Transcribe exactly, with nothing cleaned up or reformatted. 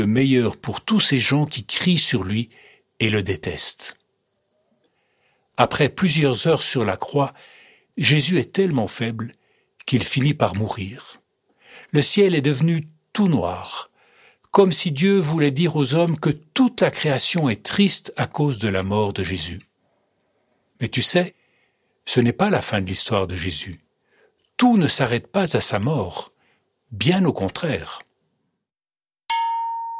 le meilleur pour tous ces gens qui crient sur lui et le détestent. Après plusieurs heures sur la croix, Jésus est tellement faible qu'il finit par mourir. Le ciel est devenu tout noir, comme si Dieu voulait dire aux hommes que toute la création est triste à cause de la mort de Jésus. Mais tu sais, ce n'est pas la fin de l'histoire de Jésus. Tout ne s'arrête pas à sa mort, bien au contraire.